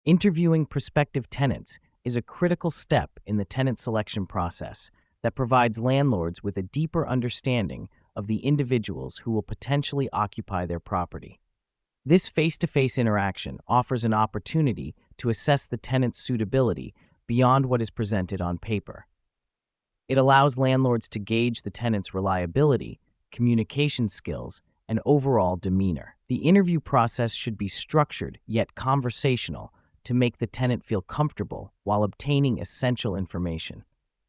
Interviewing prospective tenants is a critical step in the tenant selection process that provides landlords with a deeper understanding of the individuals who will potentially occupy their property. This face-to-face interaction offers an opportunity to assess the tenant's suitability beyond what is presented on paper. It allows landlords to gauge the tenant's reliability, communication skills, and overall demeanor. The interview process should be structured yet conversational to make the tenant feel comfortable while obtaining essential information.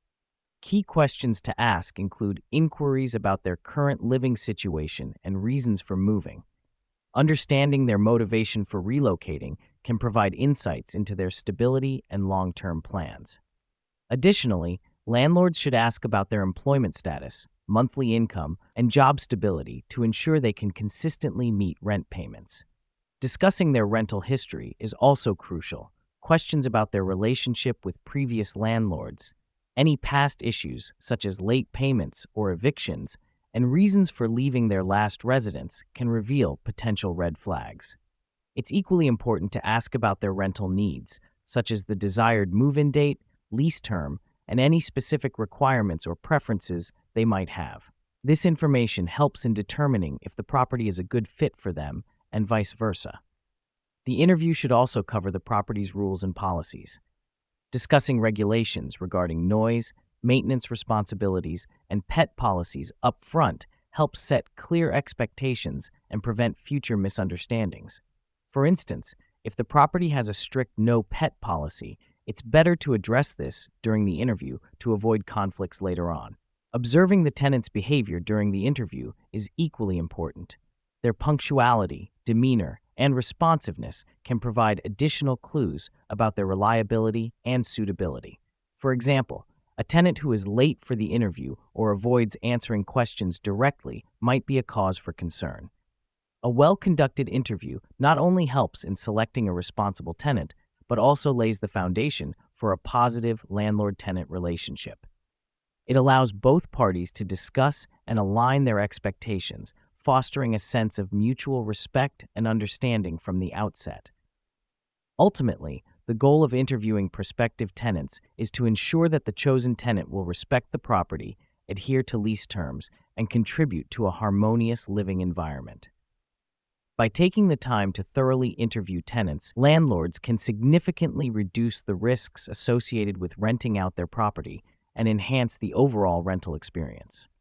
Key questions to ask include inquiries about their current living situation and reasons for moving. Understanding their motivation for relocating can provide insights into their stability and long-term plans. Additionally, landlords should ask about their employment status, monthly income, and job stability to ensure they can consistently meet rent payments. Discussing their rental history is also crucial. Questions about their relationship with previous landlords, any past issues such as late payments or evictions, and reasons for leaving their last residence can reveal potential red flags. It's equally important to ask about their rental needs, such as the desired move-in date, lease term, and any specific requirements or preferences they might have. This information helps in determining if the property is a good fit for them and vice versa. The interview should also cover the property's rules and policies. Discussing regulations regarding noise, maintenance responsibilities, and pet policies up front helps set clear expectations and prevent future misunderstandings. For instance, if the property has a strict no pet policy, it's better to address this during the interview to avoid conflicts later on. Observing the tenant's behavior during the interview is equally important. Their punctuality, demeanor, and responsiveness can provide additional clues about their reliability and suitability. For example, a tenant who is late for the interview or avoids answering questions directly might be a cause for concern. A well-conducted interview not only helps in selecting a responsible tenant, but also lays the foundation for a positive landlord-tenant relationship. It allows both parties to discuss and align their expectations, fostering a sense of mutual respect and understanding from the outset. Ultimately, the goal of interviewing prospective tenants is to ensure that the chosen tenant will respect the property, adhere to lease terms, and contribute to a harmonious living environment. By taking the time to thoroughly interview tenants, landlords can significantly reduce the risks associated with renting out their property and enhance the overall rental experience.